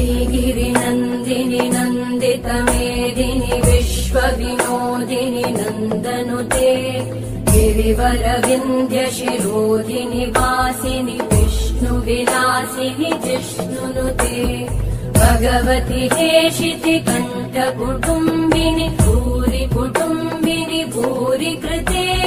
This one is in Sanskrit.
श्रीगिरिनन्दिनि नन्दितमेदिनि विश्वविनोदिनि नन्दनुते गिरिवरविन्ध्यशिरोधिनि वासिनि विष्णुविलासिनि जिष्णुनुते भगवति हेशिति कण्ठकुटुम्बिनि भूरि कुटुम्बिनि भूरि कृते